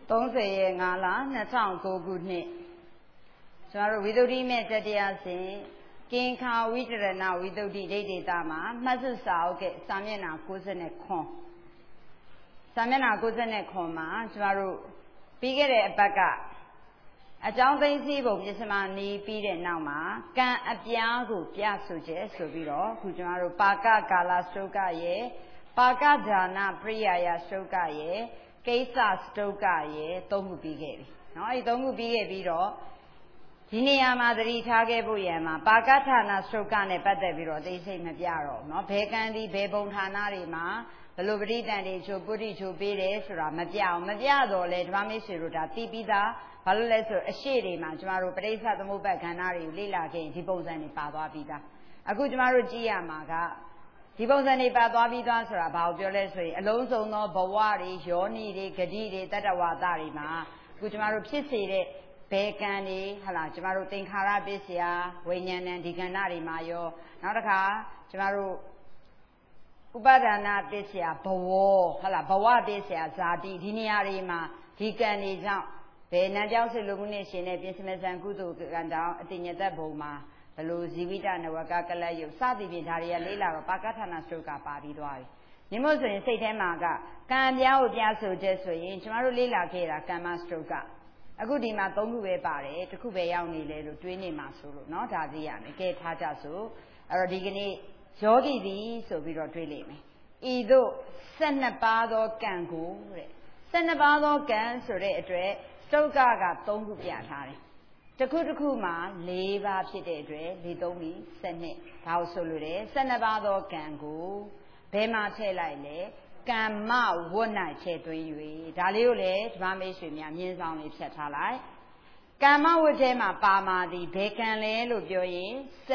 30ရက်5လ2009ခုနှစ်ကျွန်တော်တို့ဝိသုဒ္ဓိမဲ့တတရားစဉ်ကင်္ခာဝိတရဏဝိသုဒ္ဓိဒိဋ္ဌိတာမှာမှတ်စုစာအုပ်ကစာမျက်နှာ90စာမျက်နှာ90မှာကျွန်တော်တို့ပြီးခဲ့တဲ့အပတ်ကအကြောင်းသိသိပုံပြစ္စမနီးပြီးတဲ့နောက်မှာကံအပြားကိုပြဆိုချက်ဆိုပြီးတော့ခုကျွန်တော်တို့ပါကကာလစတုကရဲ့ပါကဒါနပရိယာယစတုကရဲ့ကိစ္စစတုကရဲ့၃ခုပြီးခဲ့ပြီเนาะအဲဒီ၃ခုပြီးခဲ့ပြီးတော့ဒီနေရာမှာသတိထားခဲ့ဖို့ရန်မှာပါကဌာနစတုကနဲ့ပတ်သက်ပြီးတော့သိစိတ်မပြတော့เนาะဘယ်ကံဒီဘယ်ဘုံဌာနတွေမှာဘလို့ပဋိတန်တွေချိုပုရိချိုပေးတယ်ဆိုတာမပြအောင်မပြတော့လဲဓမ္မမိတ်ဆွေတို့ဒါသိပြီးသားဘာလို့လဲဆိုအရှိတွေမှာကျမတို့ပရိစ္ဆသမုပ္ပါဒ်ခန္ဓာတွေကိုလေ့လာခဲ့ရင်ဒီပုံစံတွေပါသွားပြီးသားအခုကျမတို့ကြည့်ရမှာကဒီပုံစံတွေပါသွားပြီးသားဆိုတာဘာကိုပြောလဲဆိုရင်အလုံးစုံသောဘဝတွေယောနိတွေဂတိတွေတတ္တဝါဒတွေမှာအခုကျမတို့ဖြစ်စေတဲ့ဘယ်ကံတွေဟလာကျမတို့သင်္ခါရပစ္စယဝိညာဏဒီကဏ္ဍတွေမှာရောနောက်တစ်ခါကျမတို့ဥပါဒနာပစ္စယဘဝဟလာဘဝပစ္စယဇာတိဒီနေရာတွေမှာဒီကံတွေကြောင့်ဘယ်နံကြောင့်စေလူမှုနဲ့ရှင်တဲ့ပြစ္စမဇံကုသိုလ်ကံတောင်အတိညတဘုံမှာဘလို့ဇီဝိတနဝကကလယုစသည်ဖြင့်ဒါတွေကလေးလာတော့ပါကဌာနစတုကပါပြီးသွားပြီနိမို့ဆိုရင်စိတ်ထဲမှာကကံပြားကိုပြဆိုချက်ဆိုရင်ကျမတို့လေးလာခဲ့တာကမ္မစတုကအခုဒီမှာ၃ခုပဲပါတယ်တစ်ခုပဲရောက်နေလေလို့တွေးနေမှာဆိုလို့เนาะဒါသိရမယ်ကဲထားကြဆိုအဲ့တော့ဒီကနေ့ယောဂီသည်ဆိုပြီးတော့တွေးလိမ့်မယ်ဤသို့12ပါးသောကံကိုတဲ့12ပါးသောကံဆိုတဲ့အတွက်စတုကက3ခုပြထားတယ်တစ်ခုတစ်ခုမှာ4ပါးဖြစ်တဲ့အတွက်4 3ပြီး12ဒါကိုဆိုလို့တယ်12ပါးသောကံကိုဘယ်မှာထည့်လိုက်လဲကမ္မဝတ်၌ထည့်သွင်း၍ဒါလေးကိုလည်းဓမ္မမိတ်ဆွေများမြင်းဆောင်လေးဖြတ်ထားလိုက်ကမ္မဝတ်ထဲမှာပါမာသည်ဘယ်ကံလဲလို့ပြောရင်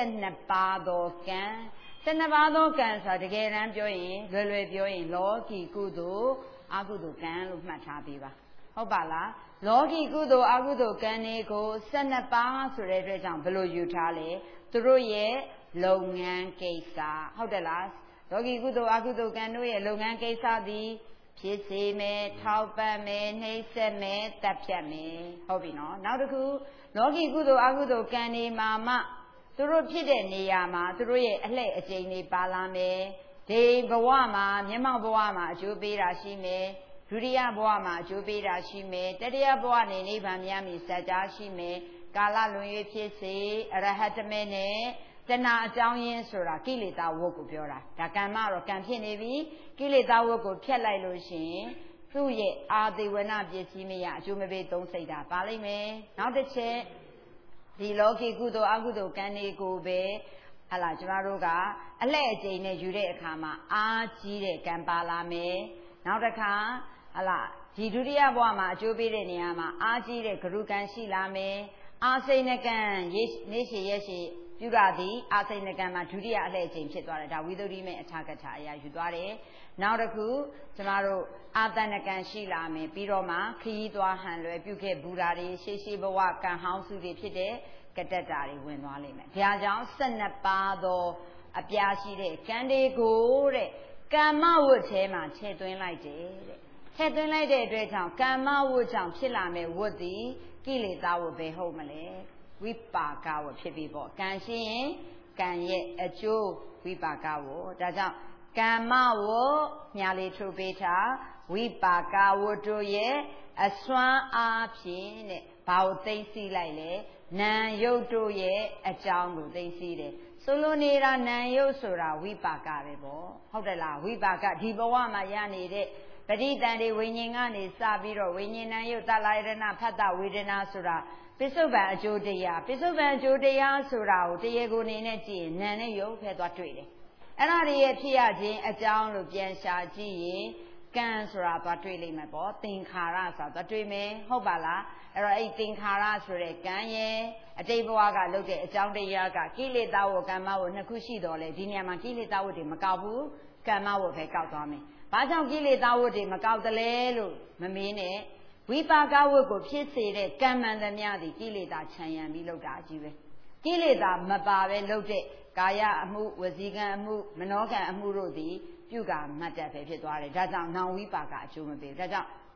12ပါးသောကံ12ပါးသောကံဆိုတာတကယ်တမ်းပြောရင်လွယ်ပြောရင်လောကီကုသိုလ်အကုသိုလ်ကံလို့မှတ်ထားပေးပါဟုတ်ပါလားလောကီကုသိုလ်အကုသိုလ်ကံတွေကို12ပါးဆိုတဲ့အတွက်ကြောင့်ဘယ်လိုယူထားလဲသူတို့ရဲ့လုပ်ငန်းကိစ္စဟုတ်တယ်လားလောကီကုသိုလ်အကုသိုလ်ကံတို့ရဲ့လုပ်ငန်းကိစ္စသည်ဖြစ်စေမယ်ထောက်ပံ့မယ်နှိမ့်ဆက်မယ်တပ်ဖြတ်မယ်ဟုတ်ပြီနော်နောက်တစ်ခုလောကီကုသိုလ်အကုသိုလ်ကံတွေမှာမှသူတို့ဖြစ်တဲ့နေရာမှာသူတို့ရဲ့အလှည့်အကျိန်တွေပါလာမယ်ဒီဘဝမှာမျက်မှောက်ဘဝမှာအကျိုးပေးတာရှိမယ်ဒုတိယဘဝမှာအကျိုးပေးတာရှိမယ်တတိယဘဝနေနိဗ္ဗာန်မြတ်မီစัจ जा ရှိမယ်ကာလလွန်၍ဖြစ်စေအရဟတမေနဲ့တဏှာအကြောင်းရင်းဆိုတာကိလေသာဝတ်ကိုပြောတာဒါကမ္မတော့ကံဖြစ်နေပြီကိလေသာဝတ်ကိုဖြတ်လိုက်လို့ရှိရင်သူ့ရဲ့အာသေဝနာပစ္စည်းမရအကျိုးမပေးသုံးစိတ်တာပါလိမ့်မယ်နောက်တစ်ချက်ဒီလောကီကုသိုလ်အကုသိုလ်ကံတွေကိုပဲဟလာကျမတို့ကအလှည့်အကျိန်နဲ့ယူတဲ့အခါမှာအာကြီးတဲ့ကံပါလာမယ်နောက်တစ်ခါဟလာဒီဒုတိယဘဝမှာအကျိုးပေးတဲ့နေရာမှာအာကြီးတဲ့ဂရုကံရှိလာမယ်အာစိဏကံနေရှိရက်ရှိပြုရသည်အာစိဏကံမှာဒုတိယအလှည့်အကျိန်ဖြစ်သွားတယ်ဒါဝိသုဒ္ဓိမဲ့အထာကထာအရာယူသွားတယ်နောက်တစ်ခုကျမတို့အာတဏကံရှိလာမယ်ပြီးတော့မှခရီးသွားဟန်လွယ်ပြုခဲ့ဘူတာတွေရှေးဘဝကံဟောင်းစုတွေဖြစ်တဲ့ကတ္တတာတွေဝင်သွားလိမ့်မယ်ဒါကြောင့်12ပါးသောအပြားရှိတဲ့ကံတွေကိုတဲ့ကမ္မဝတ်ထဲမှာထည့်သွင်းလိုက်တယ်တဲ့ထည့်သွင်းလိုက်တဲ့အတွက်ကြောင့်ကမ္မဝတ်ကြောင့်ဖြစ်လာမဲ့ဝတ်သည်ကိလေသာဝတ်ပဲဟုတ်မလဲဝိပါကဝတ်ဖြစ်ပြီပေါ့ကံရှိရင်ကံရဲ့အကျိုးဝိပါကဝတ်ဒါကြောင့်ကမ္မဝတ်မြားလေးထုတ်ပေးထားဝိပါကဝတ်တို့ရဲ့အစွမ်းအားဖြင့်တဲ့ဘာကိုသိသိလိုက်လဲနာယုတ်တို့ရဲ့အကြောင်းကိုသိသိတယ်ဆိုလိုနေတာနာယုတ်ဆိုတာဝိပါကပဲပေါ့ဟုတ်တယ်လားဝိပါကဒီဘဝမှာရနေတဲ့ပဋိတန်တွေဝိညာဉ်ကနေစပြီးတော့ဝိညာဉ်နာယုတ်တလာယရဏဖတ်တဝေဒနာဆိုတာပစ္စုပန်အကျိုးတရားပစ္စုပန်အကျိုးတရားဆိုတာကိုတရားကိုနေနဲ့ကြည့်ရင်နာနဲ့ယုတ်ဖဲသွားတွေ့တယ်အဲ့ဒါတွေရဲ့ဖြစ်ရခြင်းအကြောင်းလို့ပြန်ရှာကြည့်ရင်ကံဆိုတာသွားတွေ့လိမ့်မယ်ပေါ့သင်္ခါရဆိုတာသွားတွေ့မယ်ဟုတ်ပါလားအဲ့တော့အဲ့သင်္ခါရဆိုတဲ့ကံရဲ့အတိတ်ဘဝကလုပ်တဲ့အကြောင်းတရားကကိလေသာဝကမ္မဝနှစ်ခုရှိတော်လေဒီနေရာမှာကိလေသာဝတွေမကောက်ဘူးကမ္မဝပဲကောက်သွားမယ်ဘာကြောင့်ကိလေသာဝတွေမကောက်တလဲလို့မမေးနဲ့ဝိပါကဝကိုဖြစ်စေတဲ့ကံမှန်သမျှသည်ကိလေသာခြံရံပြီးလုပ်တာအကြီးပဲကိလေသာမပါပဲလုပ်တဲ့ကာယအမှုဝစီကံအမှုမနောကံအမှုတို့သည်ပြုကမတ်တက်ပဲဖြစ်သွားတယ်ဒါကြောင့်နောင်ဝိပါကအကျိုးမပေးဘူးဒါကြောင့်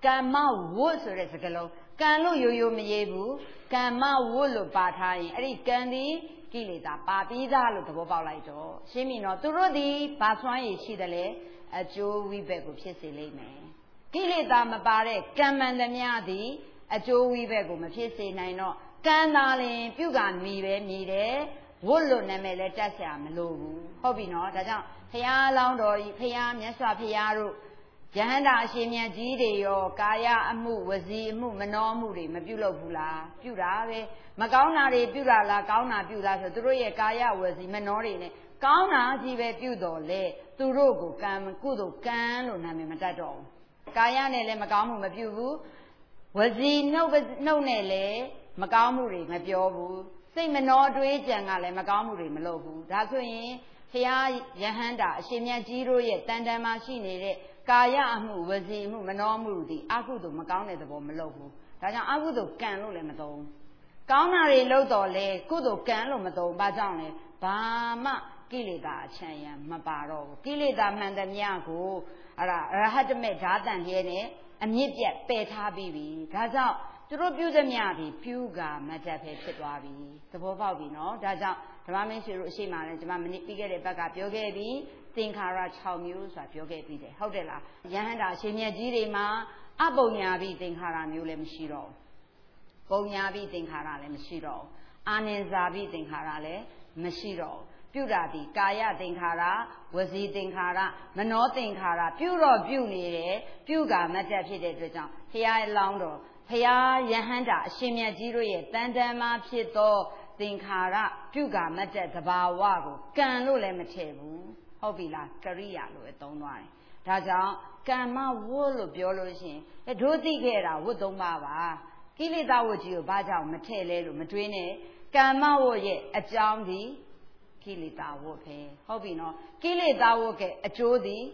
ကမ္မဝတ်ဆိုတဲ့စကားလုံးကံလို့ရိုးရိုးမရေးဘူးကမ္မဝတ်လို့ပါထားရင်အဲ့ဒီကံဒီကိလေသာပါပြီးသားလို့သဘောပေါက်လိုက်တော့ရှင်းပြီနော်သူတို့ဒီဘာစွမ်းရည်ရှိတယ်လဲအကျိုးဝိဘက်ကိုဖြစ်စေလိမ့်မယ်ကိလေသာမပါတဲ့ကံမှန်သမျှသည်အကျိုးဝိဘက်ကိုမဖြစ်စေနိုင်တော့ကံသာလင်ပြုကမြည်ပဲမြည်တယ်ဝတ်လို့နာမည်လည်းတက်ဆရာမလိုဘူးဟုတ်ပြီနော်ဒါကြောင့်ဖရာလောင်းတော်ကြီးဖရာမြတ်စွာဘုရားတို့ယဟန္တာအရှင်မြတ်ကြီးတွေရောကာယအမှုဝစီအမှုမနောမှုတွေမပြုလုပ်ဘူးလားပြုတာပဲမကောင်းတာတွေပြုတာလားကောင်းတာပြုတာဆိုသူတို့ရဲ့ကာယဝစီမနောတွေနဲ့ကောင်းတာကြီးပဲပြုတော်လေသူတို့ကိုကံကုသိုလ်ကံလို့နာမည်မတတ်တော့ဘူးကာယနဲ့လည်းမကောင်းမှုမပြုဘူးဝစီနှုတ်နဲ့လည်းမကောင်းမှုတွေမပြောဘူးစိတ်မနှောတွေးကြံကလည်းမကောင်းမှုတွေမလုပ်ဘူးဒါဆိုရင်ဘုရားယဟန္တာအရှင်မြတ်ကြီးတို့ရဲ့တန်တန်မှာရှိနေတဲ့ကာယအမှုဝစီအမှုမနောမှုတွေအကုသိုလ်မကောင်းတဲ့သဘောမလုပ်ဘူးဒါကြောင့်အကုသိုလ်ကံလို့လည်းမသုံးကောင်းတာတွေလုပ်တော်လဲကုသိုလ်ကံလို့မသုံးဘာကြောင့်လဲဘာမှကိလေသာအချမ်းရံမပါတော့ဘူးကိလေသာမှန်သမျှကိုအဲ့ဒါရဟတမေဓာတန်ရဲနဲ့အမြင့်ပြတ်ပယ်ထားပြီးပြီဒါကြောင့်သူတို့ပြုသမျှဒီပြုကာမတ္တပဲဖြစ်သွားပြီသဘောပေါက်ပြီနော်ဒါကြောင့်ဓမ္မမင်းရှင်တို့အရှိမှလည်းကျွန်မမနစ်ပြီးခဲ့တဲ့ဘက်ကပြောခဲ့ပြီးသင်္ခါရ6မျိုးဆိုတာပြောခဲ့ပြီးတယ်ဟုတ်တယ်လားယဟန္တာရှင်မြတ်ကြီးတွေမှာအပုံညာပြီးသင်္ခါရမျိုးလည်းမရှိတော့ဘူးပုံညာပြီးသင်္ခါရလည်းမရှိတော့ဘူးအာနိဇာပြီးသင်္ခါရလည်းမရှိတော့ဘူးပြုတာဒီကာယသင်္ခါရဝစီသင်္ခါရမနောသင်္ခါရပြုတော့ပြုနေတယ်ပြုကာမတ္တဖြစ်တဲ့အတွက်ကြောင့်ဘုရားလောင်းတော်ဘုရားယဟန္တာအရှင်မြတ်ကြီးတို့ရဲ့တန်တန်မှာဖြစ်သောသင်္ခါရပြုကာမတ္တသဘာဝကိုကံလို့လည်းမထည့်ဘူးဟုတ်ပြီလားကရိယာလို့သုံးသွားတယ်ဒါကြောင့်ကမ္မဝတ်လို့ပြောလို့ရှိရင်တို့သိခဲ့တာဝတ်သုံးပါပါကိလေသာဝတ်ကြီးကိုဘာကြောင့်မထည့်လဲလို့မတွေးနဲ့ကမ္မဝတ်ရဲ့အကြောင်းဒီကိလေသာဝတ်ပဲဟုတ်ပြီနော်ကိလေသာဝတ်ကအကျိုးဒီ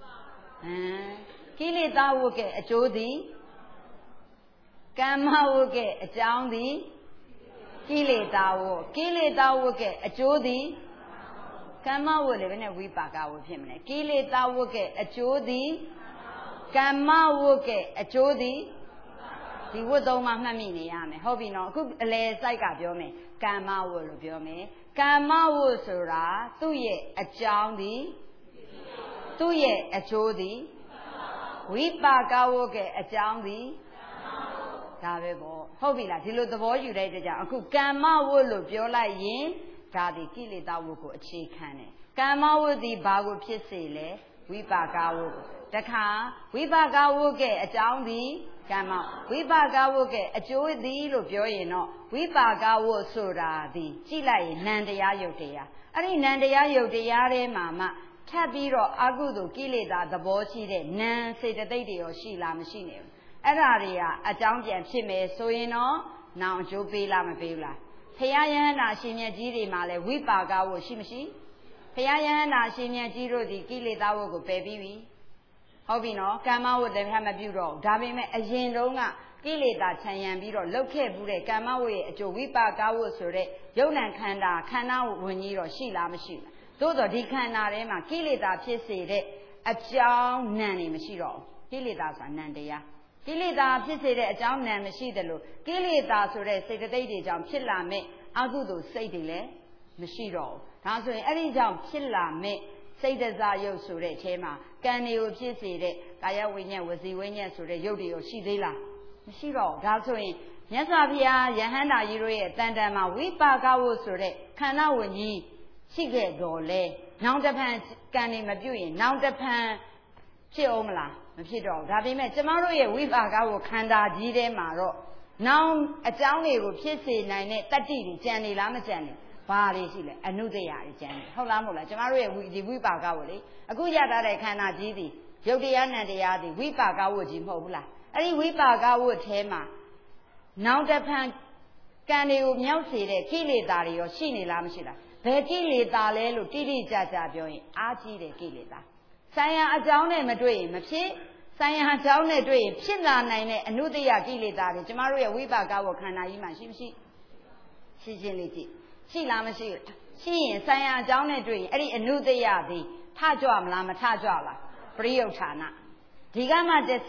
ကိလေသာဝတ်ကအကျိုးဒီကမ္မဝတ်ကအကြောင်းဒီကိလေသာဝတ်ကိလေသာဝတ်ကအကျိုးဒီကမ္မဝတ်လည်းဘယ်နဲ့ဝိပါကဝတ်ဖြစ်မလဲကိလေသာဝတ်ကအကျိုးဒီကမ္မဝတ်ကအကျိုးဒီဒီဝတ်သုံးပါမှတ်မိနေရမယ်ဟုတ်ပြီနော်အခုအလယ်စိုက်ကပြောမယ်ကမ္မဝတ်လို့ပြောမယ်ကမ္မဝတ်ဆိုတာသူ့ရဲ့အကြောင်းဒီသူ့ရဲ့အကျိုးဒီဝိပါကဝတ်ကအကြောင်းဒီဒါပဲပေါ့ဟုတ်ပြီလားဒီလိုသဘောယူတဲ့အတွက်ကြောင့်အခုကမ္မဝတ်လို့ပြောလိုက်ရင်ဒါဒီကိလေသာဝတ်ကိုအခြေခံတယ်ကမ္မဝတ်ဒီဘာကိုဖြစ်စေလဲဝိပါကဝတ်တခါဝိပါကဝတ်ကအကြောင်းဒီကမ္မဝိပါကဝတ်ကအကျိုးသည်လို့ပြောရင်တော့ဝိပါကဝတ်ဆိုတာဒီကြည့်လိုက်ရင်နံတရားယုတ်တရားအဲ့ဒီနံတရားယုတ်တရားထဲမှာမှထပ်ပြီးတော့အကုသိုလ်ကိလေသာသဘောရှိတဲ့နံစေတသိက်တွေရောရှိလားမရှိနေဘူးအဲ့ဒါတွေကအကြောင်းပြန်ဖြစ်မယ်ဆိုရင်တော့နောင်အကျိုးပေးလားမပေးဘူးလားဘုရားယဟန္တာရှင်မြတ်ကြီးတွေမှာလဲဝိပါကဝတ်ရှိမရှိဘုရားယဟန္တာရှင်မြတ်ကြီးတို့ဒီကိလေသာဝတ်ကိုပယ်ပြီးပြီဟုတ်ပြီနော်ကမ္မဝတ်တည်းမပြုတော့ဒါပေမဲ့အရင်တုန်းကကိလေသာခြံရံပြီးတော့လှုပ်ခဲ့ဘူးတဲ့ကမ္မဝတ်ရဲ့အကျိုးဝိပါကဝတ်ဆိုတဲ့ယုံ nant ခန္ဓာဝင်ကြီးတော့ရှိလားမရှိဘူးသို့တော့ဒီခန္ဓာထဲမှာကိလေသာဖြစ်စေတဲ့အကြောင်းနံနေမရှိတော့ကိလေသာဆိုတာနံတရားကိလေသာဖြစ်စေတဲ့အကြောင်းနံမရှိတယ်လို့ကိလေသာဆိုတဲ့စေတသိက်တွေကြောင့်ဖြစ်လာမဲ့အကုသိုလ်စိတ်တွေလည်းမရှိတော့ဘူးဒါဆိုရင်အဲ့ဒီကြောင့်ဖြစ်လာမဲ့စိတ်တစားရုပ်ဆိုတဲ့အထဲမှာကံတွေကိုဖြစ်စေတဲ့ကာယဝိညာဉ်ဝစီဝိညာဉ်ဆိုတဲ့ရုပ်တွေရောရှိသေးလားမရှိတော့ဒါဆိုရင်မြတ်စွာဘုရားယဟန္တာကြီးတို့ရဲ့တန်တန်မှာဝိပါကဝတ်ဆိုတဲ့ခန္ဓာဝင်ကြီးရှိခဲ့တော်လဲနောင်တဖန်ကံတွေမပြုတ်ရင်နောင်တဖန်ဖြစ်အောင်မလားမဖြစ်တော့ဘူးဒါပေမဲ့ကျမတို့ရဲ့ဝိပါကဝတ်ခန္ဓာကြီးထဲမှာတော့နောင်အကြောင်းတွေကိုဖြစ်စေနိုင်တဲ့တတ္တိတွေကြံနေလားမကြံနေဘာတွေရှိလဲအနုတ္တရာတွေကျန်တယ်ဟုတ်လားမဟုတ်လားကျမတို့ရဲ့ဒီဝိပါကဝတ်လေအခုရထားတဲ့ခန္ဓာကြီးသည်ရုပ်တရားနံတရားသည်ဝိပါကဝတ်ကြီးမဟုတ်ဘူးလားအဲ့ဒီဝိပါကဝတ်ထဲမှာနောင်တဖန်ကံတွေကိုမြောက်စေတဲ့ကိလေသာတွေရောရှိနေလားမရှိလားဘယ်ကိလေသာလဲလို့တိတိကျကျပြောရင်အားကြီးတဲ့ကိလေသာဆိုင်ရာအကြောင်းနဲ့မတွေ့ရင်မဖြစ်ဆိုင်ရာအကြောင်းနဲ့တွေ့ရင်ဖြစ်လာနိုင်တဲ့အနုတ္တရာကိလေသာတွေကျမတို့ရဲ့ဝိပါကဝတ်ခန္ဓာကြီးမှာရှိမရှိရှင်းရှင်းလေးကြည့်ရှိလားမရှိဘူးရှိရင်ဆိုင်ရာအကြောင်းနဲ့တွေ့ရင်အဲ့ဒီအနုတ္တယသည်ထကြွမလားမထကြွလားပရိယုဌာဏဒီကမှတစ်ဆင့်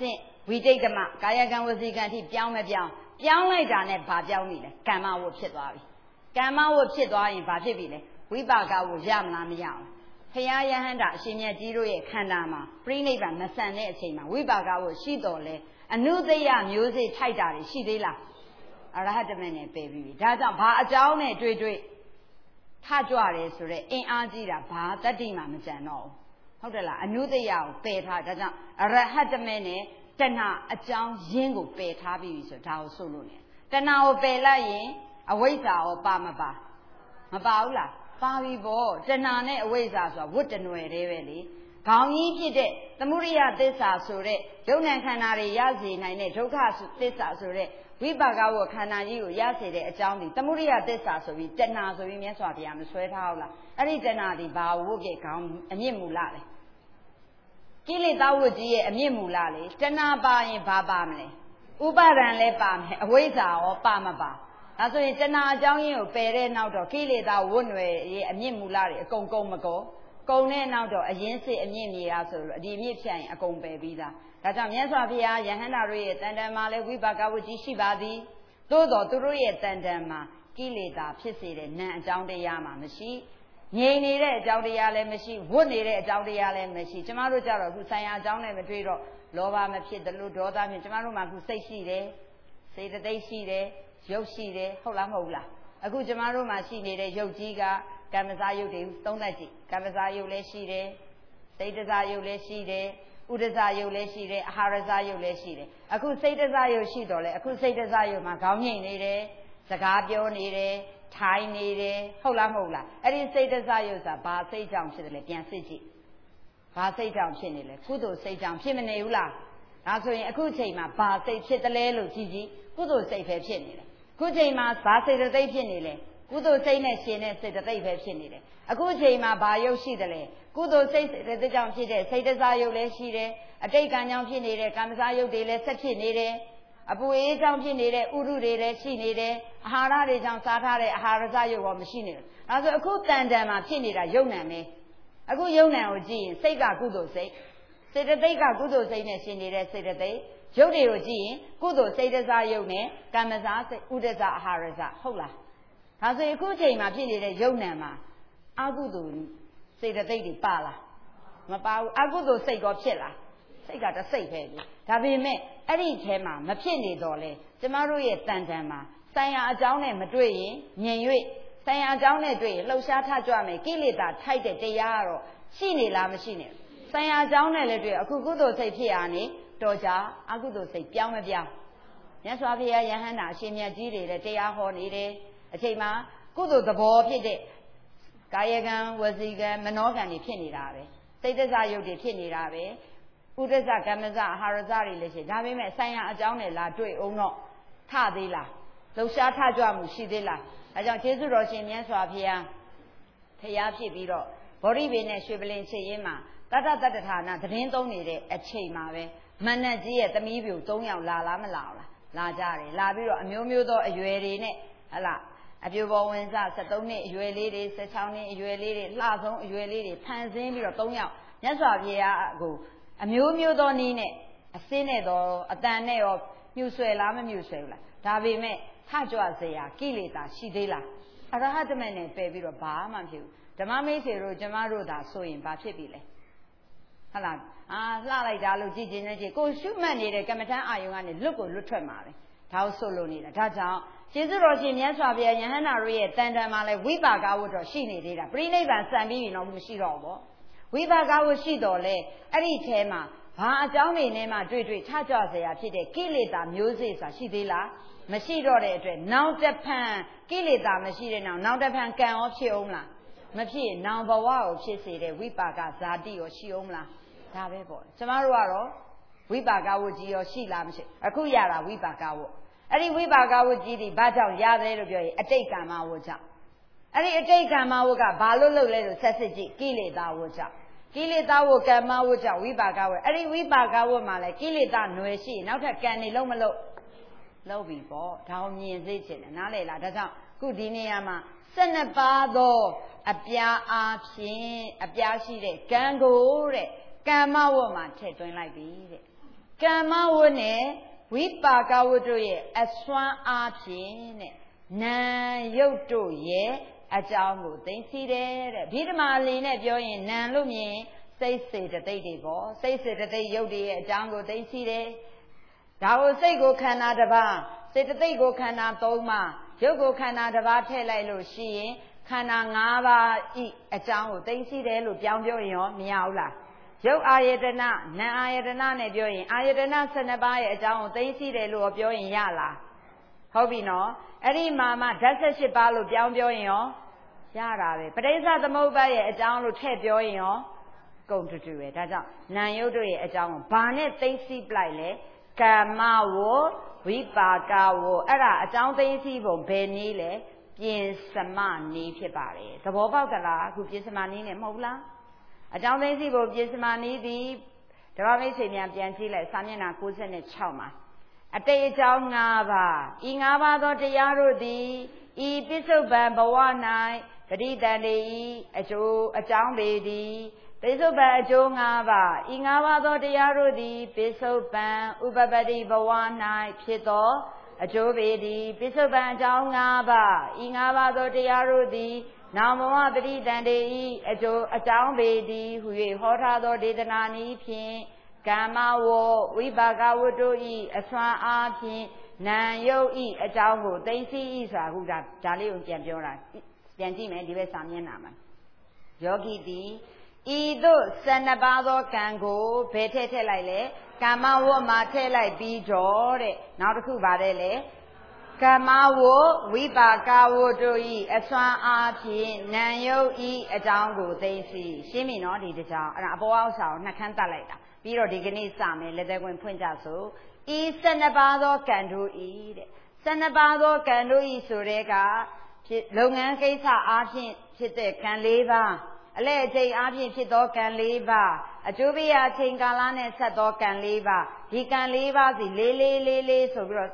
ဝိတိတ်ကမကာယကံဝစီကံထိပြောင်းမပြောင်းလိုက်တာနဲ့ဘာပြောင်းပြီလဲကမ္မဝဖြစ်သွားပြီကမ္မဝဖြစ်သွားရင်ဘာဖြစ်ပြီလဲဝိပါကဝရမလားမရဘူးဖရာယဟန္တာအရှင်မြတ်ကြီးတို့ရဲ့ခန္ဓာမှာပြိဋိဘံမဆန်တဲ့အချိန်မှာဝိပါကဝရှိတော်လဲအနုတ္တယမျိုးစေ့ထိုက်တာတွေရှိသေးလားအရဟတမေနဲ့ပယ်ပြီးပြီဒါကြောင့်ဘာအကြောင်းနဲ့တွေ့ထကြွတယ်ဆိုတော့အင်အားကြီးတာဘာတတ္တိမှမကြံတော့ဘူးဟုတ်တယ်လားအနုတ္တယကိုပယ်ထားဒါကြောင့်အရဟတမေနဲ့တဏှာအကြောင်းရင်းကိုပယ်ထားပြီးပြီဆိုဒါကိုဆိုလို့နေတဏှာကိုပယ်လိုက်ရင်အဝိဇ္ဇာရောပါမပါဘူးလားပါပြီပေါ့တဏှာနဲ့အဝိဇ္ဇာဆိုတာဝတ္တနွယ်တည်းပဲလေခေါင်းကြီးဖြစ်တဲ့သမုဒိယသစ္စာဆိုတဲ့ယုံ nant ခန္ဓာတွေရစေနိုင်တဲ့ဒုက္ခသစ္စာဆိုတဲ့ဝိပါကဝခန္ဓာကြီးကိုရစေတဲ့အကြောင်းဒီသမုဒိယသစ္စာဆိုပြီးတဏှာဆိုပြီးမြတ်စွာဘုရားမဆွဲထားဘူးလားအဲ့ဒီတဏှာဒီဘာဝုတ်ရဲ့ခေါင်းအမြင့်မူလလေကိလေသာဝတ်ကြီးရဲ့အမြင့်မူလလေတဏှာပါရင်ဘာပါမလဲဥပါဒံလည်းပါမယ်အဝိဇ္ဇာရောပါမပါဒါဆိုရင်တဏှာအကြောင်းရင်းကိုပယ်တဲ့နောက်တော့ကိလေသာဝတ်နွယ်ရဲ့အမြင့်မူလတွေအကုန်ကုန်မကုန်ကုန်တဲ့နောက်တော့အရင်စစ်အမြင့်မြေတာဆိုလို့ဒီအမြင့်ဖြတ်ရင်အကုန်ပယ်ပြီးသားဒါကြောင့်မြတ်စွာဘုရားယဟန္တာတို့ရဲ့တန်တန်မှာလည်းဝိပါကဝကြီးရှိပါသည်သို့တော်သူတို့ရဲ့တန်တန်မှာကိလေသာဖြစ်စေတဲ့နာမ်အကြောင်းတရားမှမရှိငြိမ်နေတဲ့အကြောင်းတရားလည်းမရှိဝတ်နေတဲ့အကြောင်းတရားလည်းမရှိကျမတို့ကြတော့အခုဆိုင်ရာအကြောင်းနဲ့မတွေ့တော့လောဘမဖြစ်တယ်လို့ဒေါသဖြစ်ကျမတို့မှာအခုစိတ်ရှိတယ်စေတသိက်ရှိတယ်ရုပ်ရှိတယ်ဟုတ်လားမဟုတ်လားအခုကျမတို့မှာရှိနေတဲ့ရုပ်ကြီးကကမ္မဇာယုတ်တွေသုံးသပ်ကြည့်ကမ္မဇာယုတ်လည်းရှိတယ်စိတ်တဇာယုတ်လည်းရှိတယ်ဥဒဇာယုတ်လည်းရှိတယ်အာဟာရဇာယုတ်လည်းရှိတယ်အခုစိတ်တဇာယုတ်ရှိတော့လေအခုစိတ်တဇာယုတ်မှာခေါင်းငိမ့်နေတယ်စကားပြောနေတယ်ထိုင်နေတယ်ဟုတ်လားမဟုတ်လားအဲ့ဒီစိတ်တဇာယုတ်ဆိုတာဘာစိတ်ကြောင့်ဖြစ်တယ်လဲပြန်စစ်ကြည့်ဘာစိတ်ကြောင့်ဖြစ်နေလဲကုသိုလ်စိတ်ကြောင့်ဖြစ်မနေဘူးလားဒါဆိုရင်အခုချိန်မှာဘာစိတ်ဖြစ်တယ်လဲလို့ကြည့်ကြည့်ကုသိုလ်စိတ်ပဲဖြစ်နေတယ်အခုချိန်မှာဘာစိတ်တသိက်ဖြစ်နေလဲကုသိုလ်စိတ်နဲ့ရှင်တဲ့စိတ်တသိက်ပဲဖြစ်နေတယ်အခုချိန်မှာဘာယုတ်ရှိတယ်လဲကုသိုလ်စိတ်တဲ့ကြောင့်ဖြစ်တဲ့စိတ်တစားယုတ်လည်းရှိတယ်အတိတ်ကံကြောင့်ဖြစ်နေတဲ့ကာမစားယုတ်တွေလည်းဆက်ဖြစ်နေတယ်အပူအေးကြောင့်ဖြစ်နေတဲ့ဥရုတွေလည်းရှိနေတယ်အာဟာရတွေကြောင့်စားထားတဲ့အာဟာရစားယုတ်ရောမရှိနေဘူးဒါဆိုအခုတန်တန်မှာဖြစ်နေတာယုတ်နံပဲအခုယုတ်နံကိုကြည့်ရင်စိတ်ကကုသိုလ်စိတ်စေတသိက်ကကုသိုလ်စိတ်နဲ့ရှင်နေတဲ့စေတသိက်ရုပ်တွေကိုကြည့်ရင်ကုသိုလ်စိတ်တစားယုတ်နဲ့ကာမစားစိတ်ဥဒ္ဒဇအာဟာရဇဟုတ်လားဒါဆိုရင်အခုချိန်မှာဖြစ်နေတဲ့ယုတ်နံမှာအကုသိုလ်စေတသိက်တွေပါလားမပါဘူးအကုသိုလ်စိတ်ကောဖြစ်လားစိတ်ကတစ်စိတ်ပဲလေဒါပေမဲ့အဲ့ဒီထဲမှာမဖြစ်နေတော့လေကျမတို့ရဲ့တန်တန်မှာဆိုင်ရာအကြောင်းနဲ့မတွေ့ရင်ညင်၍ဆိုင်ရာအကြောင်းနဲ့တွေ့ရင်လှုပ်ရှားထကြွမယ်ကိလေသာထိုက်တဲ့တရားကတော့ရှိနေလားမရှိနေဆိုင်ရာအကြောင်းနဲ့လည်းတွေ့အခုကုသိုလ်စိတ်ဖြစ်ရနေတော်ကြအကုသိုလ်စိတ်ပြောင်းမပြောင်းမြတ်စွာဘုရားယဟန္တာအရှင်မြတ်ကြီးတွေလည်းတရားဟောနေတယ်အချိန်မှာကုသိုလ်သဘောဖြစ်တဲ့ကာယကံဝစီကံမနောကံတွေဖြစ်နေတာပဲစိတ်တဇယုတ်တွေဖြစ်နေတာပဲဥဒ္ဒဇကမ္မဇအာဟာရဇတွေလည်းရှိဒါပေမဲ့ဆိုင်ရာအကြောင်းနဲ့လာတွေ့အောင်တော့ထသေးလားလှုပ်ရှားထကြွမှုရှိသေးလားအဲကြောင့်ကျေးဇူးတော်ရှင်မြတ်စွာဘုရားဖြစ်ပြီးတော့ဗောဓိပင်နဲ့ရွှေပလင်ချစ်ရင်းမှာတတ္တတ္တဌာနသတင်းသုံးနေတဲ့အချိန်မှာပဲမဏ္ဍကြီးရဲ့သမီးပြူ3ယောက်လာလားမလာဘူးလားလာကြတယ်လာပြီးတော့အမျိုးမျိုးသောအရွယ်တွေနဲ့ဟလာအပြိုပေါ်ဝင်စ73နှစ်အရွယ်လေးတွေ16နှစ်အရွယ်လေးတွေလှဆုံးအရွယ်လေးတွေဖန်ဆင်းပြီးတော့3ယောက်မြတ်စွာဘုရားကိုအမျိုးမျိုးသောနည်းနဲ့အစင်းနဲ့တော့အတန်နဲ့ရောမြူဆွဲလားမမြူဆွဲဘူးလားဒါပေမဲ့ထကြွစေရာကိလေသာရှိသေးလားအရဟတမေနဲ့ပယ်ပြီးတော့ဘာမှမဖြစ်ဘူးဓမ္မမိတ်ဆွေတို့ကျမတို့သာဆိုရင်ဘာဖြစ်ပြီလဲဟုတ်လားလှလိုက်တာလို့ကြည်ကျင်နေကြကိုရှုမှတ်နေတဲ့ကမ္မထမ်းအာယုံကနေလွတ်ကိုလွတ်ထွက်မှာပဲဒါကိုဆိုလို့နေတာဒါကြောင့်ကျေးဇူးတော်ရှင်မြတ်စွာဘုရားယဟန္တာတို့ရဲ့တန်တန်မှာလဲဝိပါကဝတ်တော်ရှိနေသေးတာပြိဋိဘံစံပြီးရင်တော့မရှိတော့ဘူးဝိပါကဝတ်ရှိတော်လဲအဲ့ဒီထဲမှာဘာအကြောင်းတွေနဲ့မှတွေ့ထကြွเสียဖြစ်တဲ့ကိလေသာမျိုးစေ့ဆိုတာရှိသေးလားမရှိတော့တဲ့အတွက်နောက်တစ်ဖန်ကိလေသာမရှိတဲ့နောက်တစ်ဖန်ကံရောဖြစ်အောင်လားမဖြစ်နောင်ဘဝကိုဖြစ်စေတဲ့ဝိပါကဇာတိရောရှိအောင်လားဒါပဲပေါ့ကျမတို့ကတော့ဝိပါကဝတ်ကြီးရောရှိလားမရှိအခုရတာဝိပါကဝတ်အဲ့ဒီဝိပါကဝတ်ကြီးဒီဘာကြောင့်ရတယ်လို့ပြောရင်အတိတ်ကံမဝတ်ကြောင့်အဲ့ဒီအတိတ်ကံမဝတ်ကဘာလို့လုပ်လဲဆိုဆက်စစ်ကြည့်ကိလေသာဝတ်ကြောင့်ကိလေသာဝတ်ကံမဝတ်ကြောင့်ဝိပါကဝတ်အဲ့ဒီဝိပါကဝတ်မှာလဲကိလေသာຫນွယ်ရှိနောက်ထပ်ကံနေလုံးမလုံးလုပ်ပြီပေါ့ဒါအောင်မြင်စေချင်တယ်နားလေလားဒါကြောင့်ခုဒီနေရာမှာ12ပါးသောအပြာအားဖြင့်အပြားရှိတဲ့ကံကိုတဲ့ကမ္မဝတ်မှာထည့်သွင်းလိုက်ပြီတဲ့ကမ္မဝတ်နဲ့ဝိပါကဝတ်တို့ရဲ့အစွမ်းအားဖြင့်တဲ့နာယုတ်တို့ရဲ့အကြောင်းကိုသိသိတယ်တဲ့ဗိဓမာလေးနဲ့ပြောရင်နာလို့မြင်စိတ်စေတသိက်တွေပေါ့စိတ်စေတသိက်ယုတ်တွေရဲ့အကြောင်းကိုသိသိတယ်ဒါကိုစိတ်ကိုခန္ဓာတစ်ပါးစေတသိက်ကိုခန္ဓာ၃ပါးယုတ်ကိုခန္ဓာတစ်ပါးထည့်လိုက်လို့ရှိရင်ခန္ဓာ၅ပါးဤအကြောင်းကိုသိသိတယ်လို့ပြောင်းပြောရင်ရောမရဘူးလားရုပ်အာယတနာနာအာယတနာနဲ့ပြောရင်အာယတနာ12ပါးရဲ့အကြောင်းကိုသိသိတယ်လို့ပြောရင်ရလားဟုတ်ပြီနော်အဲ့ဒီမှာမှဓာတ်18ပါးလို့ပြောင်းပြောရင်ရောရတာပဲပဋိစ္စသမုပ္ပါဒ်ရဲ့အကြောင်းလို့ထည့်ပြောရင်ရောကုန်တူတူပဲဒါကြောင့်နာယုတ်တို့ရဲ့အကြောင်းကိုဘာနဲ့သိသိပလိုက်လဲကမ္မဝဝိပါကဝအဲ့ဒါအကြောင်းသိသိပုံဘယ်နည်းလဲပြင်စမနည်းဖြစ်ပါတယ်သဘောပေါက်သလားအခုပြင်စမနည်းနဲ့မဟုတ်လားအကြောင်းသိသိပုံပြင်စမနည်းသည်ဓမ္မမိတ်ဆွေများပြန်ကြည့်လိုက်စာမျက်နှာ96မှာအတိတ်အကြောင်း၅ပါးဤ၅ပါးသောတရားတို့သည်ဤပိဿုပန်ဘဝ၌ပဋိသန္ဓေဤအကျိုးအကြောင်းပေသည်ပိဿုပန်အကျိုး၅ပါးဤ၅ပါးသောတရားတို့သည်ပိဿုပန်ဥပပတ္တိဘဝ၌ဖြစ်သောအကျိုးပေသည်ပိဿုပန်အကြောင်း၅ပါးဤ၅ပါးသောတရားတို့သည်နောင်ဘဝပဋိသန္ဓေဤအကျိုးအကြောင်းပေသည်ဟူ၍ဟောထားသောဒေသနာနည်းဖြင့်ကမ္မဝဝိပါကဝတ္တုဤအစွမ်းအားဖြင့်နာယုတ်ဤအကြောင်းကိုသိသိဤဆိုတာခုဒါလေးကိုပြန်ပြောတာပြန်ကြည့်မယ်ဒီဘက်စာမျက်နှာမှာယောဂီသည်ဤသို့12ပါးသောကံကိုဘယ်ထည့်လိုက်လဲကမ္မဝမှာထည့်လိုက်ပြီးတော့တဲ့နောက်တစ်ခုပါတယ်လေကမ္မဝဝိပါကဝတ္တုဤအစွမ်းအားဖြင့်နာယုတ်ဤအကြောင်းကိုသိသိရှင်းပြီနော်ဒီတစ်ကြောင်းအဲ့ဒါအပေါ်အောက်စာကိုနှက်ခမ်းတက်လိုက်တာပြီးတော့ဒီကနေ့စမယ်လက်သက်ခွင်ဖွင့်ကြစို့ဤ12ပါးသောကံတို့ဤတဲ့12ပါးသောကံတို့ဤဆိုတဲ့ကလုပ်ငန်းကိစ္စအားဖြင့်ဖြစ်တဲ့ကံ၄ပါးအလဲအကျိန်အားဖြင့်ဖြစ်သောကံ၄ပါးအကျိုးပေးရာအချိန်ကာလနဲ့ဆက်သောကံ၄ပါးဒီကံ၄ပါးစီ၄ဆိုပြီးတော့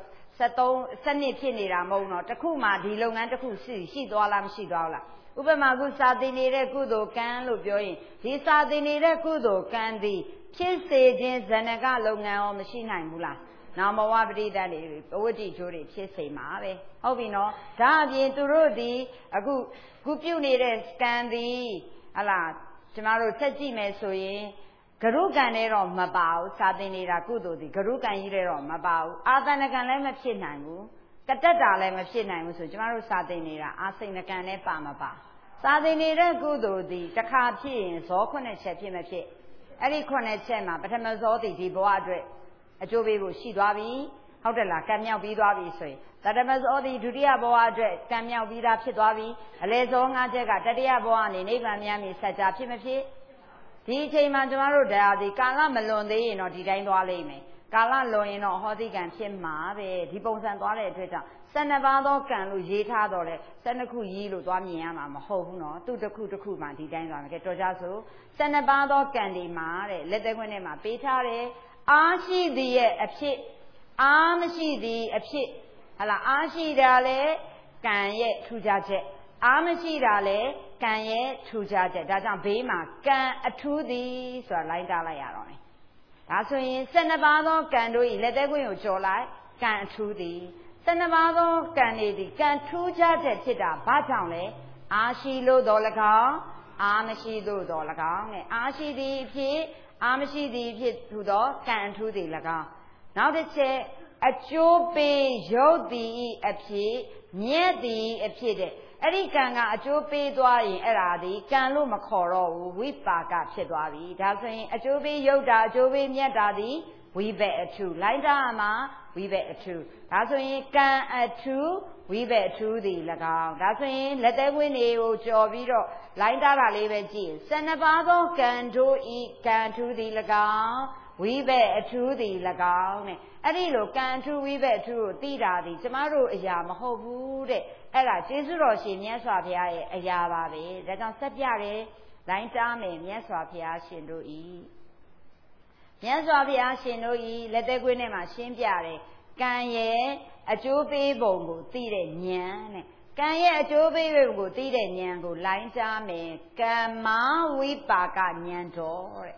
12ဖြစ်နေတာမဟုတ်တော့တခုမှဒီလုပ်ငန်းတစ်ခုရှိသွားလားမရှိသွားဘူးလားဥပမာခုစာသင်နေတဲ့ကုသိုလ်ကံလို့ပြောရင်ဒီစာသင်နေတဲ့ကုသိုလ်ကံသည်ဖြစ်စေခြင်းဇဏကလုပ်ငန်းရောမရှိနိုင်ဘူးလားနောင်ဘဝပဋိသန္ဓေပဝတ္တိကျိုးတွေဖြစ်စေမှာပဲဟုတ်ပြီနော်ဒါအပြင်သူတို့ဒီအခုပြုနေတဲ့ကံသည်ဟလာကျမတို့ဆက်ကြည့်မယ်ဆိုရင်ဂရုကံနဲ့တော့မပါဘူးစာသင်နေတာကုသိုလ်ဒီဂရုကံကြီးတွေတော့မပါဘူးအာသနကံလည်းမဖြစ်နိုင်ဘူးကတ္တတာလည်းမဖြစ်နိုင်ဘူးဆိုကျမတို့စာသင်နေတာအာစိဏကံနဲ့ပါမပါစာသင်နေတဲ့ကုသိုလ်ဒီတစ်ခါဖြစ်ရင်ဇော9ချက်ဖြစ်မဖြစ်အဲ့ဒီ9ချက်မှာပထမဇောဒီဘဝအတွက်အကျိုးပေးဖို့ရှိသွားပြီဟုတ်တယ်လားကံမြောက်ပြီးသွားပြီဆိုရင်တတမဇောဒီဒုတိယဘဝအတွက်ကံမြောက်ပြီးသားဖြစ်သွားပြီအလေဇော5ချက်ကတတိယဘဝနေနိဗ္ဗာန်မြတ်မီဆက်ကြဖြစ်မဖြစ်ဒီအချိန်မှာကျမတို့တရားဒီကာလမလွန်သေးရင်တော့ဒီတိုင်းသွားလိမ့်မယ်ကာလလွန်ရင်တော့ဟောတိကံဖြစ်မှာပဲဒီပုံစံသွားတဲ့အတွက်ကြောင့်12ပါးသောကံလို့ရေးထားတော့လေ12ခုရေးလို့သွားမြင်ရမှာမဟုတ်ဘူးနော်သူတစ်ခုမှဒီတိုင်းသွားမယ်ကဲတော်ကြဆို12ပါးသောကံတွေမှာတဲ့လက်သက်ခွင့်ထဲမှာပေးထားတယ်အားရှိသည်ရဲ့အဖြစ်အားမရှိသည်အဖြစ်ဟလာအားရှိတာလေကံရဲ့ထူခြားချက်အားမရှိတာလေကံရဲ့ထူခြားချက်ဒါကြောင့်ဘေးမှာကံအထူးသည်ဆိုတာလိုက်တာလိုက်ရတော့မယ်ဒါဆိုရင်12ပါးသောကံတို့ဤလက်သက်ခွင့်ကိုကြော်လိုက်ကံအထူးသည်12ပါးသောကံတွေဒီကံထူးခြားချက်ဖြစ်တာဘာကြောင့်လဲအားရှိလို့တော်၎င်းအားမရှိလို့တော်၎င်းနဲ့အားရှိသည်အဖြစ်အားမရှိသည်ဖြစ်ဟူသောကံအထူးသည်၎င်းနောက်တစ်ချက်အကျိုးပေးရုပ်သည်အဖြစ်မြတ်သည်အဖြစ်တဲ့အဲ့ဒီကံကအကျိုးပေးသွားရင်အဲ့ဒါဒီကံလို့မခေါ်တော့ဘူးဝိပါကဖြစ်သွားပြီဒါဆိုရင်အကျိုးပေးရုပ်တာအကျိုးပေးမြတ်တာဒီဝိဘက်အထူးလိုက်တာမှာဝိဘက်အထူးဒါဆိုရင်ကံအထူးဝိဘက်အထူးသည်၎င်းဒါဆိုရင်လက်သက်ခွင့်တွေကိုကြော်ပြီးတော့လိုက်တာလေးပဲကြည့်12ပါးသောကံတို့ဤကံထူးသည်၎င်းဝိဘက်အထူးသည်၎င်းတဲ့အဲ့ဒီလိုကံထူးဝိဘက်အထူးကိုသိတာဒီကျမတို့အရာမဟုတ်ဘူးတဲ့အဲ့ဒါကျေးဇူးတော်ရှင်မြတ်စွာဘုရားရဲ့အရာပါပဲဒါကြောင့်ဆက်ပြတယ်လိုင်းတားမယ်မြတ်စွာဘုရားရှင်တို့ဤမြတ်စွာဘုရားရှင်တို့ဤလက်သက်ခွင့်ထဲမှာရှင်းပြတယ်ကံရဲ့အကျိုးပေးပုံကိုသိတဲ့ဉာဏ်တဲ့ကံရဲ့အကျိုးပေးပုံကိုသိတဲ့ဉာဏ်ကိုလိုင်းတားမယ်ကမ္မဝိပါကဉာဏ်တော်တဲ့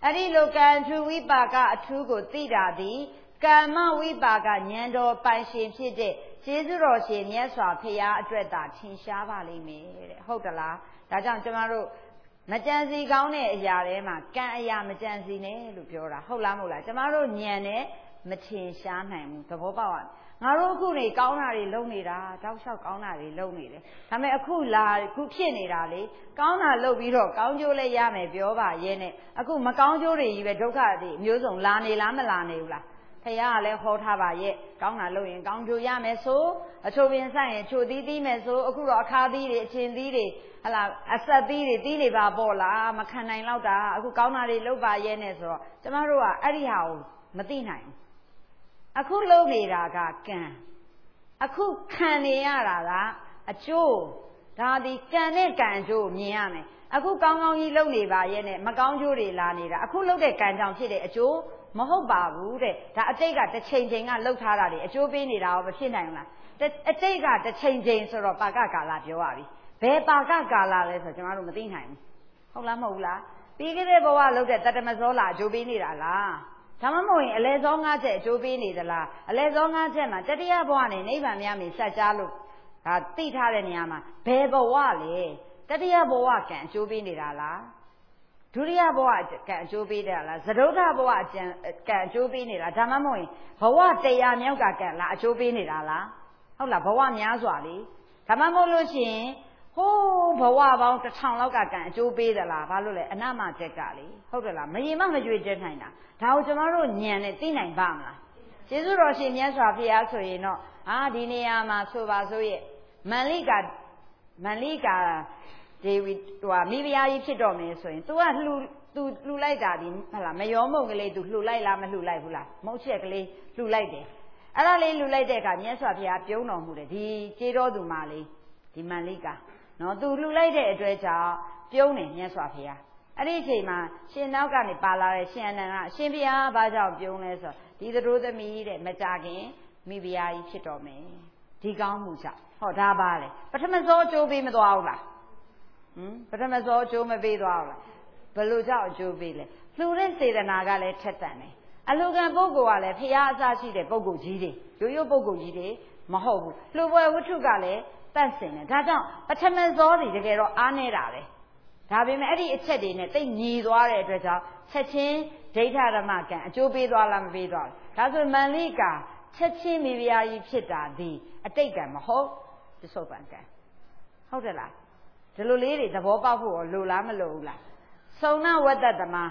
ဒီလိုကံထူဝိပါကအထူးကိုသိတာသည်ကမ္မဝိပါကဉာဏ်တော်ပိုင်ရှင်ဖြစ်တဲ့ကျေးဇူးတော်ရှင်မြတ်စွာဘုရားအတွက်သာထင်ရှားပါလိမ့်မယ်တဲ့ဟုတ်တလားဒါကြောင့်ကျမတို့မကြံစီကောင်းတဲ့အရာတွေမှာကံအရာမကြံစီနဲ့လို့ပြောတာဟုတ်လားမဟုတ်လားကျမတို့ဉာဏ်နဲ့မထင်ရှားနိုင်ဘူးသဘောပေါက်ရငါတို့အခုနေကောင်းတာတွေလုပ်နေတာတောက်လျှောက်ကောင်းတာတွေလုပ်နေတယ်ဒါပေမဲ့အခုဖြစ်နေတာလေကောင်းတာလုပ်ပြီးတော့ကောင်းကျိုးလည်းရမယ်ပြောပါရဲ့နဲ့အခုမကောင်းကျိုးတွေကြီးပဲဒုက္ခတွေအမျိုးစုံလာနေလားမလာနေဘူးလားဖခင်ကလည်းဟောထားပါရဲ့ကောင်းတာလုပ်ရင်ကောင်းကျိုးရမယ်ဆိုအချိုပင်ဆိုင်ရင်ချိုသီးသီးမယ်ဆိုအခုတော့အခါသီးတွေအချင်းသီးတွေဟလာအဆက်သီးတွေသီးတွေပါပေါ့လားမခံနိုင်တော့တာအခုကောင်းတာတွေလုပ်ပါရဲ့နဲ့ဆိုတော့ကျမတို့ကအဲ့ဒီဟာကိုမသိနိုင်ဘူးအခုလုပ်နေတာကကံအခုခံနေရတာကအကျိုးဒါဒီကံနဲ့ကံအကျိုးမြင်ရမယ်အခုကောင်းကောင်းကြီးလုပ်နေပါရဲ့နဲ့မကောင်းကျိုးတွေလာနေတာအခုလုပ်တဲ့ကံကြောင့်ဖြစ်တဲ့အကျိုးမဟုတ်ပါဘူးတဲ့ဒါအတိတ်ကတစ်ချိန်ချိန်ကလှုပ်ထားတာတွေအကျိုးပေးနေတာရောမဖြစ်နိုင်ဘူးလားအတိတ်ကတစ်ချိန်ချိန်ဆိုတော့ပါကကာလပြောရပြီဘယ်ပါကကာလလဲဆိုကျွန်တော်တို့မသိနိုင်ဘူးဟုတ်လားမဟုတ်ဘူးလားပြီးခဲ့တဲ့ဘဝလှုပ်တဲ့တတမဇောလာအကျိုးပေးနေတာလားဒါမှမဟုတ်ရင်အလဲစော၅ချက်အကျိုးပေးနေသလားအလဲစော၅ချက်မှာတတိယဘဝနဲ့နိဗ္ဗာန်များမြင်စัจ जा လို့ဒါသိထားတဲ့နေရာမှာဘယ်ဘဝလဲတတိယဘဝကံအကျိုးပေးနေတာလားဒုတိယဘဝကံအကျိုးပေးတယ်လားသဒုဋ္ဌဘဝကံအကျိုးပေးနေတာဒါမှမဟုတ်ရင်ဘဝတရားမြောက်ကကံလားအကျိုးပေးနေတာလားဟုတ်လားဘဝများစွာလေဒါမှမဟုတ်လို့ရှိရင်ဟိုးဘဝပေါင်း1000လောက်ကကံအကျိုးပေးသလားဘာလို့လဲအနမတက်ကလေဟုတ်တယ်လားမရင်မကြွေကျက်နိုင်တာဒါကိုကျွန်တော်တို့ဉာဏ်နဲ့သိနိုင်ပါမလားကျေးဇူးတော်ရှင်မြတ်စွာဘုရားဆိုရင်တော့ဒီနေရာမှာဆိုပါဆိုရဲ့မန္လိကာဒေဝီမိဖုရားကြီးဖြစ်တော်မယ်ဆိုရင် तू ကလှူလိုက်တာဒီဟုတ်လားမယောမုံကလေး तू လှူလိုက်လားမလှူလိုက်ဘူးလားမဟုတ်ချက်ကလေးလှူလိုက်တယ်အဲ့ဒါလေးလှူလိုက်တဲ့အခါမြတ်စွာဘုရားပြုံးတော်မူတယ်ဒီကျေးတော်သူမလေးဒီမန္လိကာနော် तू လှူလိုက်တဲ့အတွက်ကြောင့်ပြုံးတယ်မြတ်စွာဘုရားအဲ့ဒီအချိန်မှာရှင်နောက်ကနေပါလာတဲ့ရှင်အနန္ဒကအရှင်ဘုရားဘာကြောင့်ပြုံးလဲဆိုတော့ဒီသတို့သမီးတဲ့မကြခင်မိဖုရားကြီးဖြစ်တော်မယ်ဒီကောင်းမှုကြောင့်ဟောဒါပါလေပထမစောအကျိုးပေးမသွားဘူးလားပထမစောအကျိုးမပေးသွားဘူးလားဘယ်လိုကြောင့်အကျိုးပေးလဲလှူတဲ့စေတနာကလည်းထက်တန်တယ်အလှူခံပုဂ္ဂိုလ်ကလည်းဖရာအစရှိတဲ့ပုဂ္ဂိုလ်ကြီးတွေရိုးရိုးပုဂ္ဂိုလ်ကြီးတွေမဟုတ်ဘူးလှူပွဲဝတ္ထုကလည်းတတ်စင်တယ်ဒါကြောင့်ပထမစောတွေတကယ်တော့အားနေတာပဲဒါပေမဲ့အဲ့ဒီအချက်တွေနဲ့တိတ်ညီသွားတဲ့အတွက်ကြောင့်ချက်ချင်းဒိဋ္ဌဓမ္မကံအကျိုးပေးသွားလားမပေးသွားဘူးဒါဆိုမန္လိကာချက်ချင်းမိဖုရားကြီးဖြစ်တာဒီအတိတ်ကံမဟုတ်ပစ္စုပန်ကံဟုတ်တယ်လားဒီလိုလေးတွေသဘောပေါက်ဖို့ရောလိုလားမလိုဘူးလားစုံနာဝတ္တတမ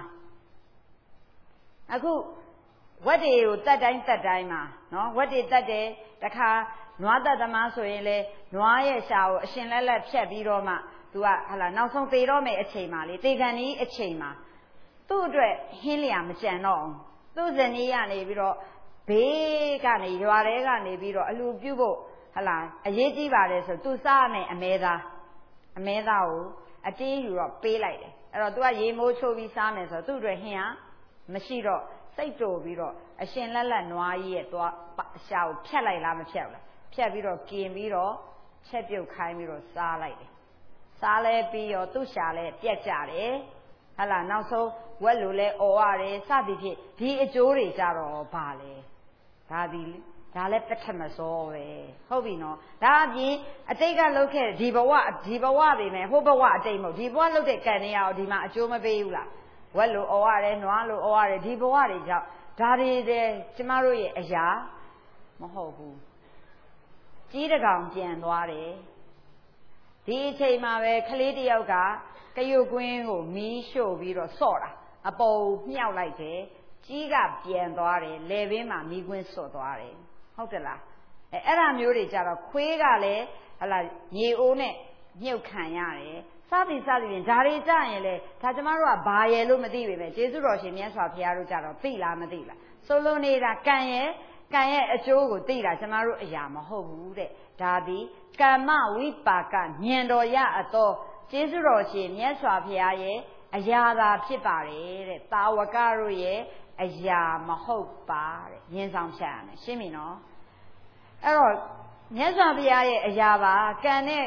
အခုဝတ်တွေကိုတတ်တိုင်းမှာနော်ဝတ်တွေတတ်တယ်တခါနွားတတ်သမားဆိုရင်လေနွားရဲ့ရှာကိုအရှင်လက်ဖြတ်ပြီးတော့မှသူကဟလာနောက်ဆုံးသေတော့မယ့်အချိန်မှာလေသေကန်ကြီးအချိန်မှာသူ့အတွက်ဟင်းလျာမကြံတော့အောင်သူ့ဇနီးကနေပြီးတော့ဘေးကနေရွာထဲကနေပြီးတော့အလူပြုတ်ဖို့ဟလာအရေးကြီးပါတယ်ဆိုသူစားမယ်အမဲသားကိုအတေးယူတော့ပေးလိုက်တယ်အဲ့တော့သူကရေမိုးချိုးပြီးစားမယ်ဆိုတော့သူ့အတွက်ဟင်းဟာမရှိတော့စိတ်တူပြီးတော့အရှင်လက်နွားကြီးရဲ့သွားရှာကိုဖြတ်လိုက်လားမဖြတ်ဘူးလားဖြတ်ပြီးတော့กินပြီးတော့ချက်ပြုတ်ခိုင်းပြီးတော့စားလိုက်တယ်စားလဲပြီးတော့သူ့ရှာလဲပြက်ကြတယ်ဟလာနောက်ဆုံးဝက်လိုလဲអော်ရတယ်စသည်ဖြင့်ဒီအကျိုးတွေကြတော့ဘာလဲဒါလဲပထမစောပဲဟုတ်ပြီနော်ဒါအပြင်အတိတ်ကလုပ်ခဲ့ဒီဘဝပဲမယ်ဟိုဘဝအတိတ်မဟုတ်ဒီဘဝလုပ်တဲ့ကံတွေရောဒီမှာအကျိုးမပေးဘူးလားဝက်လိုអော်ရတယ်နွားလိုអော်ရတယ်ဒီဘဝတွေကြောင့်ဒါတွေကျမတို့ရဲ့အရာမဟုတ်ဘူးကြီးတကောင်ပြန်သွားတယ်ဒီအချိန်မှာပဲကလေးတယောက်ကကရုတ်ကွင်းကိုမီးရှို့ပြီးတော့ဆော့တာအပေါ်မြောက်လိုက်တယ်ကြီးကပြန်သွားတယ်လေပင်မှာမီးကွင်းဆော့သွားတယ်ဟုတ်တယ်လားအဲ့ဒါမျိုးတွေကြတော့ခွေးကလည်းဟလာရေအိုးနဲ့မြုပ်ခံရတယ်စသည်ဖြင့်ဒါတွေကြရင်လေဒါကျမတို့ကဘာရယ်လို့မသိပေမဲ့ကျေးဇူးတော်ရှင်မြတ်စွာဘုရားတို့ကြတော့သိလားမသိလားဆိုလိုနေတာကံရဲ့အကျိုးကိုသိတာကျမတို့အရာမဟုတ်ဘူးတဲ့ဒါသည်ကမ္မဝိပါကဉာဏ်တော်ရအသောကျေးဇူးတော်ရှင်မြတ်စွာဘုရားရဲ့အရာသာဖြစ်ပါတယ်တဲ့တာဝကတို့ရဲ့အရာမဟုတ်ပါတဲ့ဉာဏ်ဆောင်ဖြတ်ရမယ်ရှင်းပြီနော်အဲ့တော့မြတ်စွာဘုရားရဲ့အရာပါကံနဲ့က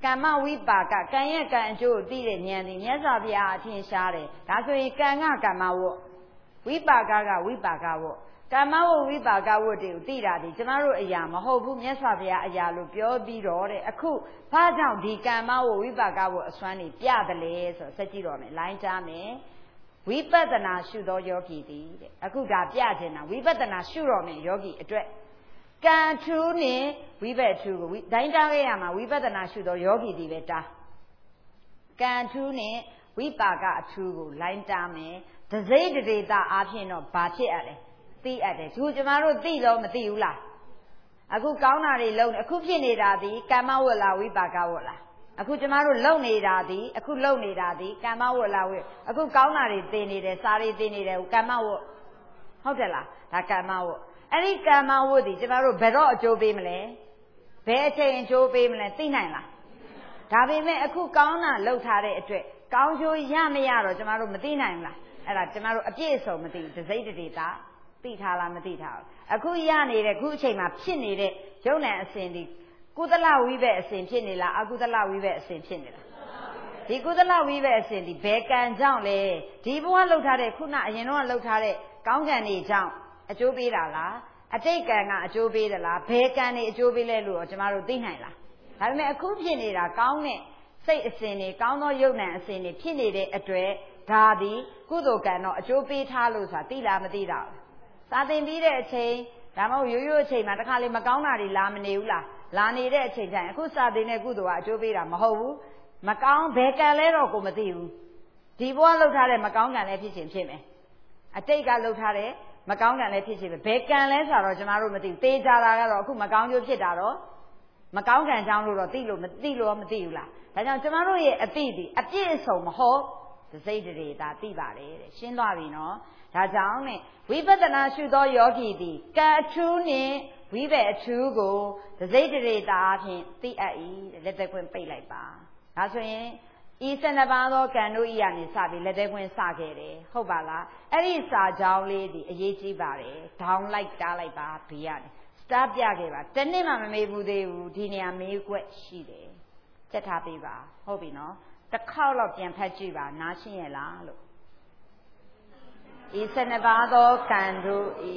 ကမ္မဝိပါကကံရဲ့ကံအကျိုးကိုသိတဲ့ဉာဏ်ဒီမြတ်စွာဘုရားအထင်ရှားတယ်ဒါဆိုရင်ကံကကမ္မဝတ်ဝိပါကကဝိပါကဝတ်ကမ္မဝတ်ဝိပါကဝတ်တွေကိုသိတာဒီကျမတို့အရာမဟုတ်ဘူးမြတ်စွာဘုရားအရာလို့ပြောပြီးတော့တဲ့အခုဘာကြောင့်ဒီကမ္မဝတ်ဝိပါကဝတ်အစွမ်းနေပြတယ်လေဆိုစက်ကြည့်တော့မယ်လိုင်းကြားမယ်ဝိပဿနာရှုသောယောဂီသည်တဲ့အခုဒါပြခြင်းတာဝိပဿနာရှုတော့မယ်ယောဂီအတွက်ကံထူးနဲ့ဝိဘက်ထူးကိုဒိုင်းတားခဲ့ရမှာဝိပဿနာရှုသောယောဂီသည်ပဲတားကံထူးနဲ့ဝိပါကအထူးကိုလိုင်းတားမယ်တစိမ့်တေတာအားဖြင့်တော့ဘာဖြစ်ရလဲသိအပ်တယ်သူကျမတို့သိတော့မသိဘူးလားအခုကောင်းတာတွေလုံးနေအခုဖြစ်နေတာဒီကမ္မဝတ်လားဝိပါကဝတ်လားအခုကျမတို့လုံနေတာဒီအခုလုံနေတာဒီကမ္မဝတ်လားဝိအခုကောင်းတာတွေသိနေတယ်စားတွေသိနေတယ်ကမ္မဝတ်ဟုတ်တယ်လားဒါကမ္မဝတ်အဲ့ဒီကမ္မဝတ်ဒီကျမတို့ဘယ်တော့အကျိုးပေးမလဲဘယ်အချိန်အကျိုးပေးမလဲသိနိုင်လားဒါပေမဲ့အခုကောင်းတာလှုပ်ထားတဲ့အတွက်ကောင်းကျိုးရမရတော့ကျမတို့မသိနိုင်ဘူးလားအဲ့ဒါကျမတို့အပြည့်အစုံမသိဘူးတစိမ့်တေတာသိထားလားမသိထားဘူးအခုရနေတဲ့ခုအချိန်မှာဖြစ်နေတဲ့ယုံ nant အစဉ်ဒီကုသလဝိဘက်အစဉ်ဖြစ်နေလားအကုသလဝိဘက်အစဉ်ဖြစ်နေလားဒီကုသလဝိဘက်အစဉ်ဒီဘယ်ကံကြောင့်လဲဒီဘဝလှုပ်ထားတဲ့ခုနအရင်တော့လှုပ်ထားတဲ့ကောင်းကံတွေကြောင့်အကျိုးပေးတာလားအတိတ်ကံကအကျိုးပေးသလားဘယ်ကံတွေအကျိုးပေးလဲလို့ကျမတို့သိနိုင်လားဒါပေမဲ့အခုဖြစ်နေတာကောင်းတဲ့စိတ်အစဉ်တွေကောင်းသောယုံ nant အစဉ်တွေဖြစ်နေတဲ့အတွက်ဒါဒီကုသိုလ်ကံတော့အကျိုးပေးထားလို့ဆိုတာသိလားမသိတာစာသင်ပြီးတဲ့အချိန်ဒါမှမဟုတ်ရိုးရိုးအချိန်မှာတခါလေမကောင်းတာတွေလာမနေဘူးလားလာနေတဲ့အချိန်တိုင်းအခုစာသင်တဲ့ကုသိုလ်ကအကျိုးပေးတာမဟုတ်ဘူးမကောင်းဘယ်ကံလဲတော့ကိုမသိဘူးဒီဘဝလှုပ်ထားတဲ့မကောင်းကံလည်းဖြစ်ခြင်းဖြစ်မယ်အတိတ်ကလှုပ်ထားတဲ့မကောင်းကံလည်းဖြစ်ခြင်းပဲဘယ်ကံလဲဆိုတော့ကျမတို့မသိဘူးသေချာတာကတော့အခုမကောင်းကျိုးဖြစ်တာတော့မကောင်းကံကြောင့်လို့တော့သိလို့မသိဘူးလားဒါကြောင့်ကျမတို့ရဲ့အသိဒီအပြည့်အစုံမဟုတ်တစိမ့်တေတာသိပါတယ်တဲ့ရှင်းသွားပြီနော်ဒါကြောင့်နဲ့ဝိပဿနာရှုသောယောဂီသည်ကံအထူးနှင့်ဝိဘက်အထူးကိုတစိမ့်တေတာအဖြစ်သိအပ်၏လက်သက်ခွင့်ပိတ်လိုက်ပါဒါဆိုရင်ဤ12ပါးသောကံတို့ဤကနေစပြီးလက်သက်ခွင့်စခဲ့တယ်ဟုတ်ပါလားအဲ့ဒီစာကြောင်းလေးဒီအရေးကြီးပါတယ်ဒေါင်းလိုက်တားလိုက်ပါဘေးရတယ်စတားပြခဲ့ပါတနေ့မှမမေးဘူးသေးဘူးဒီနေရာမေးခွက်ရှိတယ်ချက်ထားပေးပါဟုတ်ပြီနော်တစ်ခေါက်တော့ပြန်ဖတ်ကြည့်ပါနားရှင်းရလားလို့ဤ12ပါးသောကံတို့ဤ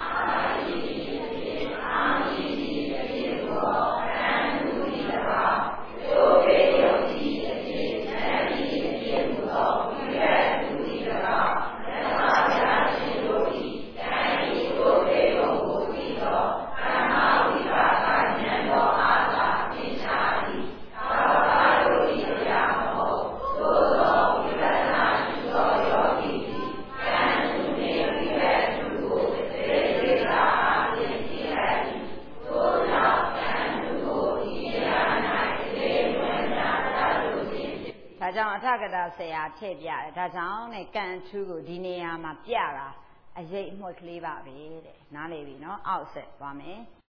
အထကတာဆရာထည့်ပြတယ်ဒါကြောင့်နဲ့ကံထူးကိုဒီနေရာမှာပြတာအရေးအမွှက်ကလေးပါပဲတဲ့နားလေပြီနော်အောက်ဆက်သွားမယ်